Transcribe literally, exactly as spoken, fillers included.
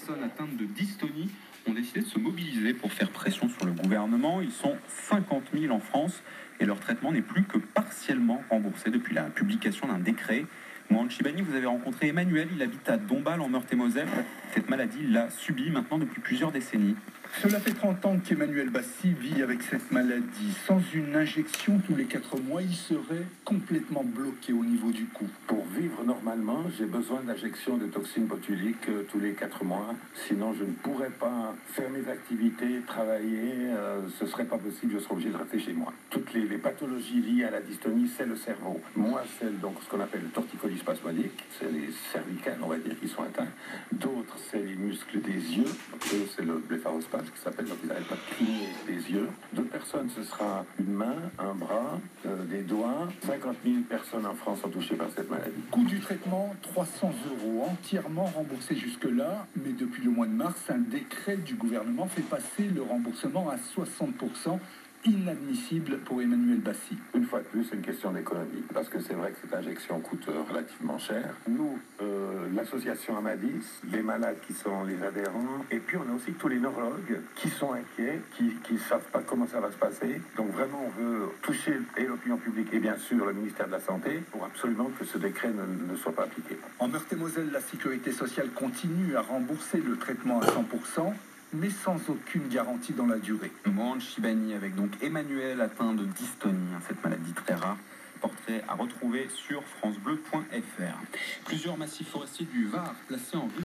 personnes atteintes de dystonie ont décidé de se mobiliser pour faire pression sur le gouvernement. Ils sont cinquante mille en France et leur traitement n'est plus que partiellement remboursé depuis la publication d'un décret. Mohamed Chibani, vous avez rencontré Emmanuel, il habite à Dombasle en Meurthe-et-Moselle. Cette maladie, il l'a subie maintenant depuis plusieurs décennies. Cela fait trente ans qu'Emmanuel Bassi vit avec cette maladie. Sans une injection tous les quatre mois, il serait complètement bloqué au niveau du cou. Pour vivre normalement, j'ai besoin d'injection de toxines botuliques euh, tous les quatre mois. Sinon, je ne pourrais pas faire mes activités, travailler. Euh, ce ne serait pas possible, je serais obligé de rester chez moi. Toutes les, les pathologies liées à la dystonie, c'est le cerveau. Moi, c'est donc ce qu'on appelle le torticolis spasmodique. C'est les cervicales, on va dire, qui sont atteints. D'autres, c'est les muscles des yeux. Eux, c'est le blépharospasme qui s'appelle, donc ils n'arrêtent pas de cligner les yeux. D'autres personnes, ce sera une main, un bras, euh, des doigts. cinquante mille personnes en France sont touchées par cette maladie. Coût du traitement, trois cents euros, entièrement remboursé jusque-là. Mais depuis le mois de mars, un décret du gouvernement fait passer le remboursement à soixante pour cent. Inadmissible pour Emmanuel Bassi. Une fois de plus, c'est une question d'économie, parce que c'est vrai que cette injection coûte euh, relativement cher. Nous, euh, l'association Amadis, les malades qui sont les adhérents, et puis on a aussi tous les neurologues qui sont inquiets, qui ne savent pas comment ça va se passer. Donc vraiment, on veut toucher et l'opinion publique et bien sûr le ministère de la Santé pour absolument que ce décret ne, ne soit pas appliqué. En Meurthe-et-Moselle, la sécurité sociale continue à rembourser le traitement à cent pour cent. Mais sans aucune garantie dans la durée. Mohamed Chibani avec donc Emmanuel atteint de dystonie, hein, cette maladie très rare. Portrait à retrouver sur francebleu point fr. Plusieurs massifs forestiers du Var placés en